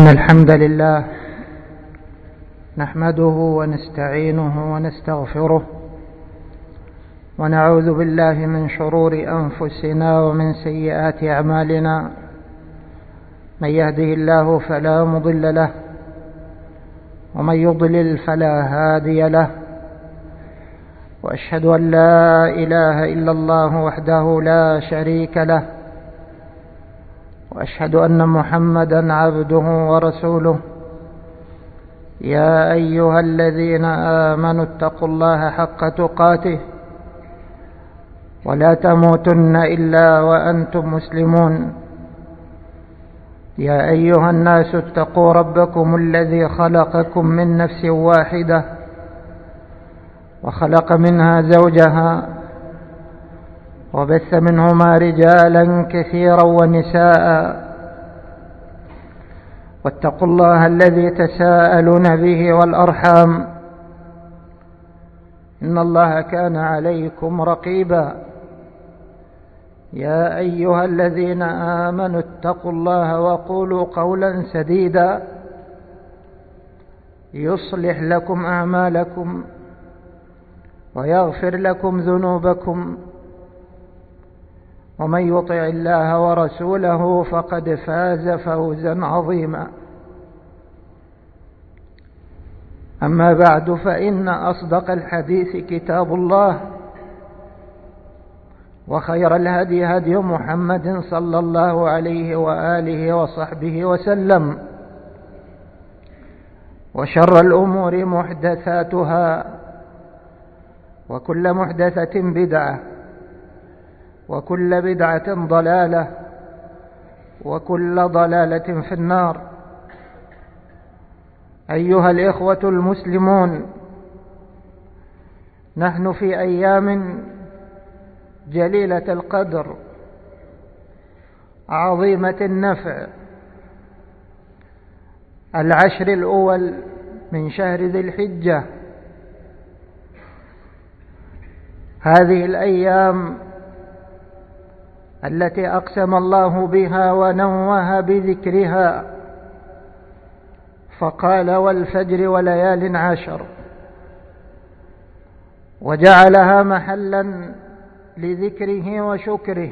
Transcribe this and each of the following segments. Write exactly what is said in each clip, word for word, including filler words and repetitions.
إن الحمد لله نحمده ونستعينه ونستغفره ونعوذ بالله من شرور أنفسنا ومن سيئات أعمالنا. من يهده الله فلا مضل له ومن يضلل فلا هادي له، وأشهد أن لا إله إلا الله وحده لا شريك له، وأشهد أن محمدا عبده ورسوله. يا أيها الذين آمنوا اتقوا الله حق تقاته ولا تموتن إلا وأنتم مسلمون. يا أيها الناس اتقوا ربكم الذي خلقكم من نفس واحدة وخلق منها زوجها وبث منهما رجالا كثيرا ونساء، واتقوا الله الذي تساءلون به والأرحام إن الله كان عليكم رقيبا. يا أيها الذين آمنوا اتقوا الله وقولوا قولا سديدا يصلح لكم أعمالكم ويغفر لكم ذنوبكم، ومن يطع الله ورسوله فقد فاز فوزا عظيما. أما بعد، فإن أصدق الحديث كتاب الله، وخير الهدي هدي محمد صلى الله عليه وآله وصحبه وسلم، وشر الأمور محدثاتها، وكل محدثة بدعة، وكل بدعة ضلالة، وكل ضلالة في النار. أيها الإخوة المسلمون، نحن في أيام جليلة القدر عظيمة النفع، العشر الأول من شهر ذي الحجة. هذه الأيام التي أقسم الله بها ونوه بذكرها، فقال: والفجر وليال عشر، وجعلها محلا لذكره وشكره،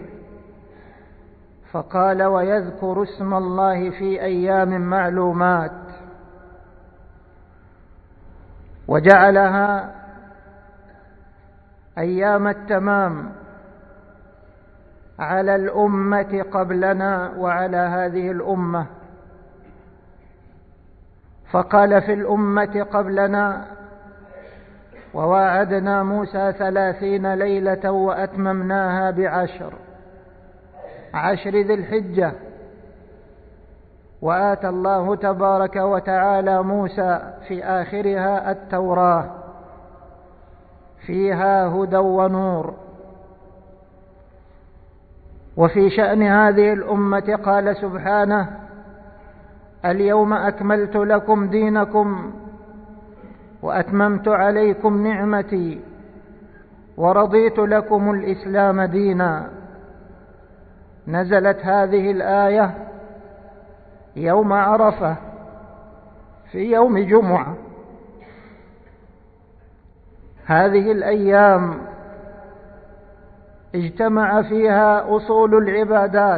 فقال: ويذكر اسم الله في أيام معلومات، وجعلها أيام التمام على الأمة قبلنا وعلى هذه الأمة. فقال في الأمة قبلنا: وواعدنا موسى ثلاثين ليلة وأتممناها بعشر، عشر ذي الحجة. وآتى الله تبارك وتعالى موسى في آخرها التوراة فيها هدى ونور. وفي شأن هذه الأمة قال سبحانه: اليوم أكملت لكم دينكم وأتممت عليكم نعمتي ورضيت لكم الإسلام دينا. نزلت هذه الآية يوم عرفة في يوم جمعة. هذه الأيام اجتمع فيها أصول العبادات: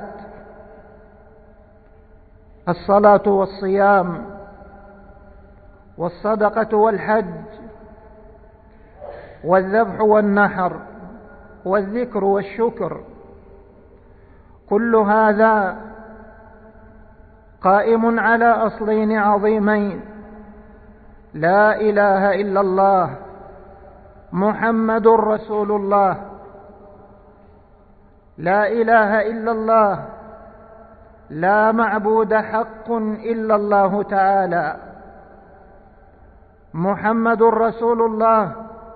الصلاة والصيام والصدقة والحج والذبح والنحر والذكر والشكر. كل هذا قائم على أصلين عظيمين: لا إله إلا الله محمد رسول الله. لا إله إلا الله، لا معبود حق إلا الله تعالى. محمد رسول الله،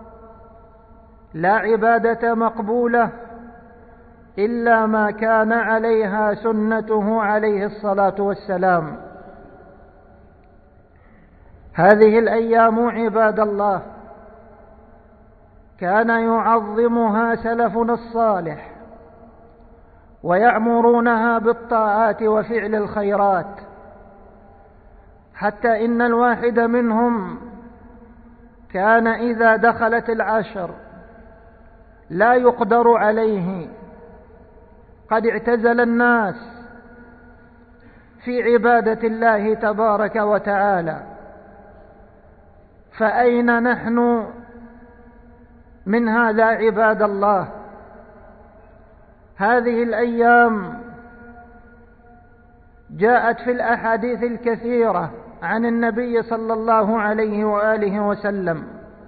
لا عبادة مقبولة إلا ما كان عليها سنته عليه الصلاة والسلام. هذه الأيام عباد الله كان يعظمها سلفنا الصالح، ويأمرونها بالطاعات وفعل الخيرات، حتى إن الواحد منهم كان إذا دخلت العشر لا يقدر عليه، قد اعتزل الناس في عبادة الله تبارك وتعالى. فأين نحن من هذا عباد الله؟ هذه الأيام جاءت في الأحاديث الكثيرة عن النبي صلى الله عليه وآله وسلم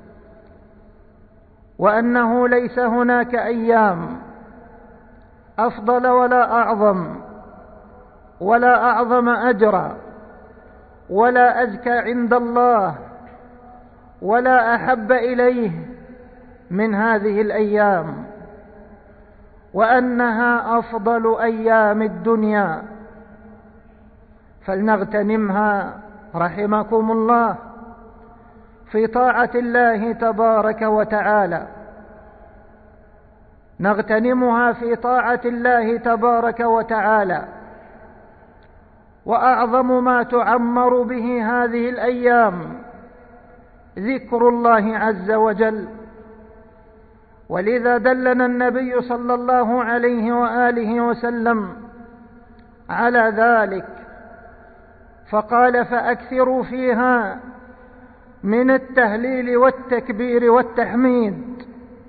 وأنه ليس هناك أيام أفضل ولا أعظم ولا أعظم أجرا ولا أزكى عند الله ولا أحب إليه من هذه الأيام، وأنها أفضل أيام الدنيا، فلنغتنمها رحمكم الله في طاعة الله تبارك وتعالى، نغتنمها في طاعة الله تبارك وتعالى. وأعظم ما تعمر به هذه الأيام ذكر الله عز وجل، ولذا دلنا النبي صلى الله عليه وآله وسلم على ذلك، فقال: فأكثروا فيها من التهليل والتكبير والتحميد،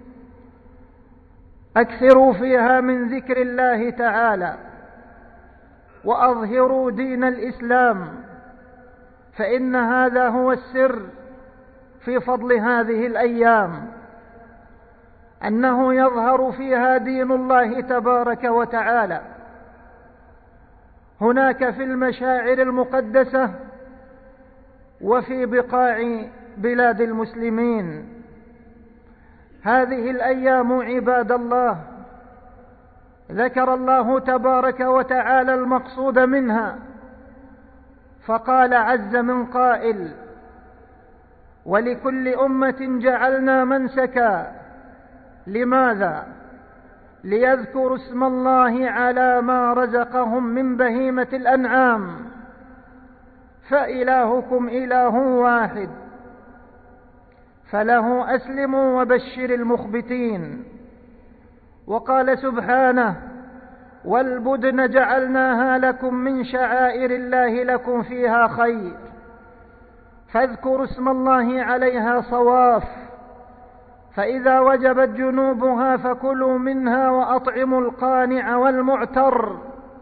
أكثروا فيها من ذكر الله تعالى، وأظهروا دين الإسلام، فإن هذا هو السر في فضل هذه الأيام، أنه يظهر فيها دين الله تبارك وتعالى. هناك في المشاعر المقدسة وفي بقاع بلاد المسلمين. هذه الأيام عباد الله ذكر الله تبارك وتعالى المقصود منها، فقال عز من قائل: ولكل أمة جعلنا منسكا. لماذا؟ ليذكروا اسم الله على ما رزقهم من بهيمة الأنعام، فإلهكم إله واحد فله أسلموا وبشر المخبتين. وقال سبحانه: والبدن جعلناها لكم من شعائر الله لكم فيها خير فاذكروا اسم الله عليها صواف، فإذا وجبت جنوبها فكلوا منها وأطعموا القانع والمعتر،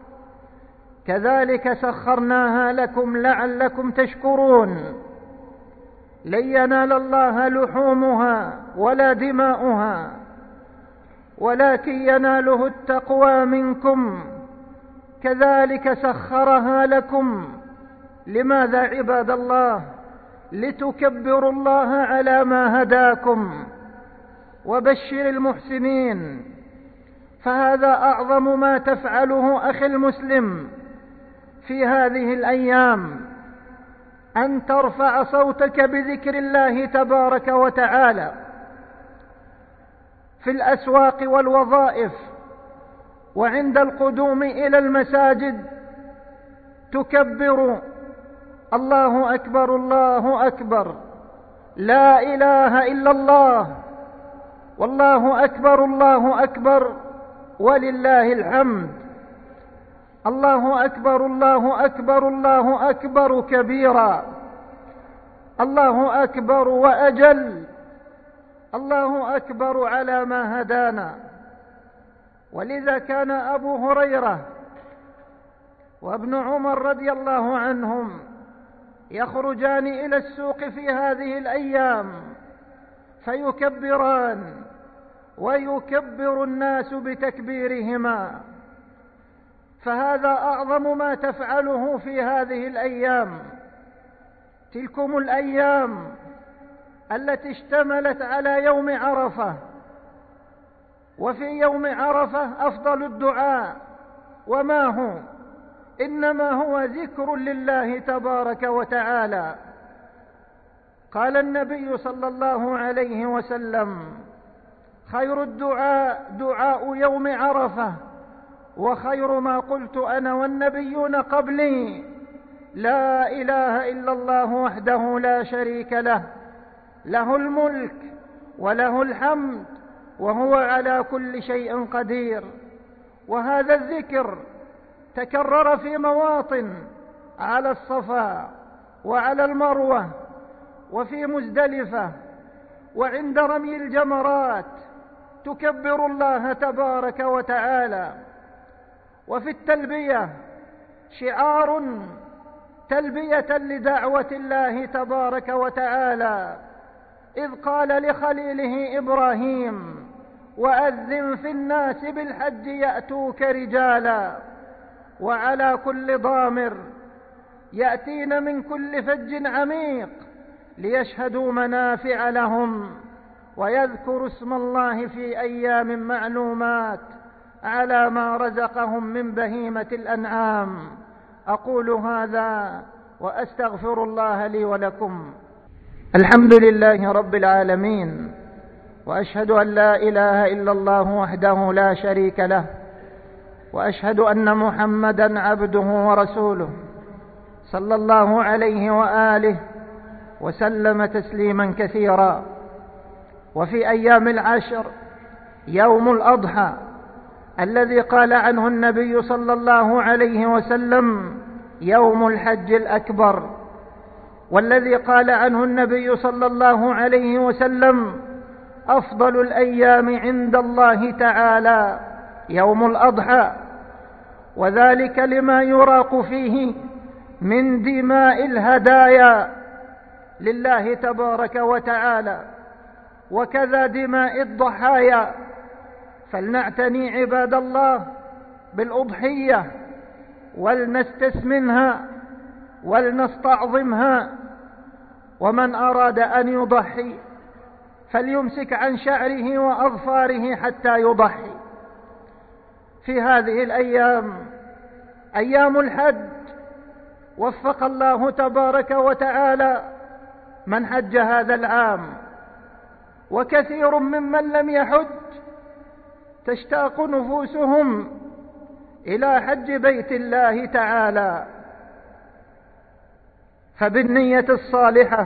كذلك سخرناها لكم لعلكم تشكرون. لن ينال الله لحومها ولا دماؤها ولكن يناله التقوى منكم، كذلك سخرها لكم. لماذا عباد الله؟ لتكبروا الله على ما هداكم وبشر المحسنين. فهذا أعظم ما تفعله أخي المسلم في هذه الأيام، أن ترفع صوتك بذكر الله تبارك وتعالى في الأسواق والوظائف، وعند القدوم إلى المساجد تكبر: الله أكبر الله أكبر، لا إله إلا الله، والله أكبر الله أكبر ولله الحمد. الله أكبر الله أكبر الله أكبر كبيرا، الله أكبر وأجل، الله أكبر على ما هدانا. ولذا كان أبو هريرة وابن عمر رضي الله عنهم يخرجان إلى السوق في هذه الأيام فيكبران، ويكبر الناس بتكبيرهما. فهذا أعظم ما تفعله في هذه الأيام. تلكم الأيام التي اشتملت على يوم عرفة، وفي يوم عرفة أفضل الدعاء، وما هو؟ إنما هو ذكر لله تبارك وتعالى. قال النبي صلى الله عليه وسلم: خير الدعاء دعاء يوم عرفة، وخير ما قلت أنا والنبيون قبلي لا إله إلا الله وحده لا شريك له، له الملك وله الحمد وهو على كل شيء قدير. وهذا الذكر تكرر في مواطن على الصفا وعلى المروة وفي مزدلفة وعند رمي الجمرات تكبر الله تبارك وتعالى. وفي التلبية شعار تلبية لدعوة الله تبارك وتعالى، إذ قال لخليله إبراهيم: وأذن في الناس بالحج يأتوك رجالا وعلى كل ضامر يأتين من كل فج عميق ليشهدوا منافع لهم ويذكروا اسم الله في أيام معلومات على ما رزقهم من بهيمة الأنعام. أقول هذا وأستغفر الله لي ولكم. الحمد لله رب العالمين، وأشهد أن لا إله إلا الله وحده لا شريك له، وأشهد أن محمدا عبده ورسوله صلى الله عليه وآله وسلم تسليما كثيرا. وفي أيام العشر يوم الأضحى الذي قال عنه النبي صلى الله عليه وسلم: يوم الحج الأكبر، والذي قال عنه النبي صلى الله عليه وسلم: أفضل الأيام عند الله تعالى يوم الأضحى، وذلك لما يراق فيه من دماء الهدايا لله تبارك وتعالى، وكذا دماء الضحايا. فلنعتني عباد الله بالأضحية ولنستسمنها ولنستعظمها. ومن أراد أن يضحي فليمسك عن شعره وأظفاره حتى يضحي. في هذه الأيام أيام الحج وفق الله تبارك وتعالى من حج هذا العام، وكثير ممن لم يحج تشتاق نفوسهم إلى حج بيت الله تعالى. فبالنية الصالحة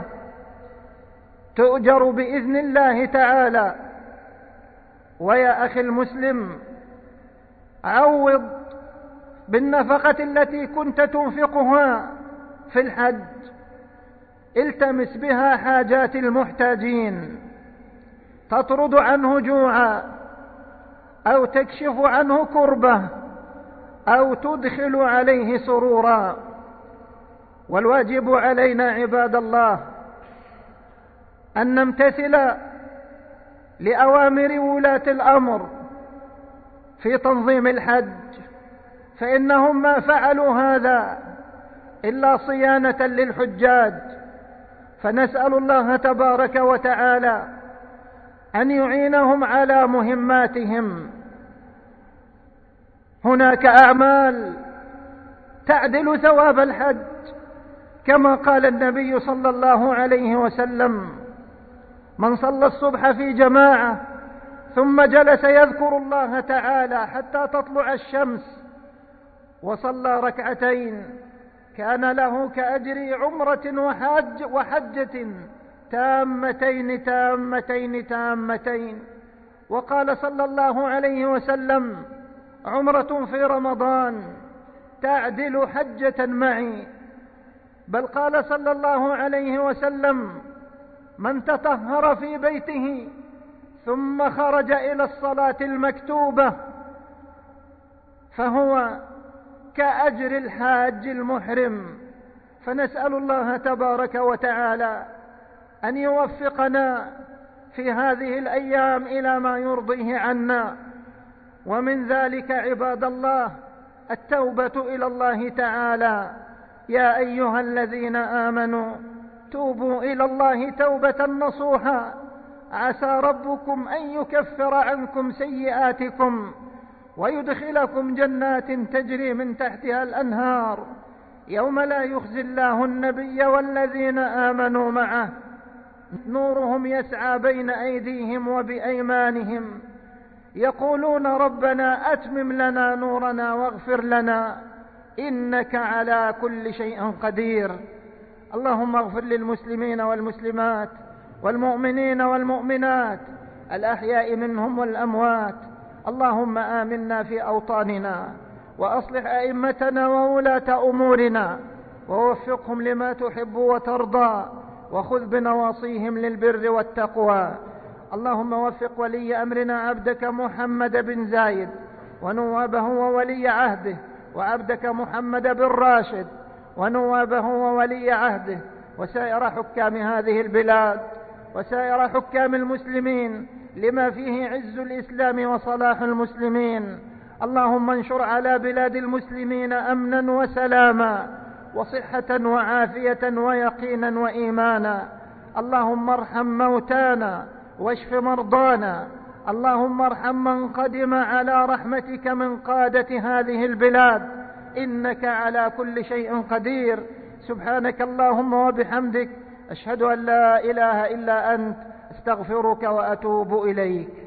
تؤجر بإذن الله تعالى. ويا أخي المسلم، عوض بالنفقة التي كنت تنفقها في الحج، التمس بها حاجات المحتاجين، تطرد عنه جوعا أو تكشف عنه كربة أو تدخل عليه سرورا. والواجب علينا عباد الله أن نمتثل لأوامر ولاة الأمر في تنظيم الحج، فإنهم ما فعلوا هذا إلا صيانة للحجاج. فنسأل الله تبارك وتعالى أن يعينهم على مهماتهم. هناك أعمال تعدل ثواب الحج، كما قال النبي صلى الله عليه وسلم: من صلى الصبح في جماعة ثم جلس يذكر الله تعالى حتى تطلع الشمس وصلى ركعتين كان له كأجر عمرة وحج وحجة تامتين تامتين تامتين. وقال صلى الله عليه وسلم: عمرة في رمضان تعدل حجة معي. بل قال صلى الله عليه وسلم: من تطهر في بيته ثم خرج إلى الصلاة المكتوبة فهو كأجر الحاج المحرم. فنسأل الله تبارك وتعالى أن يوفقنا في هذه الأيام إلى ما يرضيه عنا. ومن ذلك عباد الله التوبة إلى الله تعالى: يا أيها الذين آمنوا توبوا إلى الله توبة نصوحا عسى ربكم أن يكفر عنكم سيئاتكم ويدخلكم جنات تجري من تحتها الأنهار يوم لا يخزي الله النبي والذين آمنوا معه نورهم يسعى بين أيديهم وبأيمانهم يقولون ربنا أتمم لنا نورنا واغفر لنا إنك على كل شيء قدير. اللهم اغفر للمسلمين والمسلمات والمؤمنين والمؤمنات الأحياء منهم والأموات. اللهم آمنا في أوطاننا، وأصلح أئمتنا وولاة أمورنا، ووفقهم لما تحب وترضى، وخذ بنواصيهم للبر والتقوى. اللهم وفق ولي أمرنا عبدك محمد بن زايد، ونوابه وولي عهده، وعبدك محمد بن راشد ونوابه وولي عهده، وسائر حكام هذه البلاد، وسائر حكام المسلمين، لما فيه عز الإسلام وصلاح المسلمين. اللهم انشر على بلاد المسلمين أمنا وسلاما وصحة وعافية ويقينا وإيمانا. اللهم ارحم موتانا واشف مرضانا. اللهم ارحم من قدم على رحمتك من قادة هذه البلاد، إنك على كل شيء قدير. سبحانك اللهم وبحمدك، أشهد أن لا إله إلا أنت، استغفرك وأتوب إليك.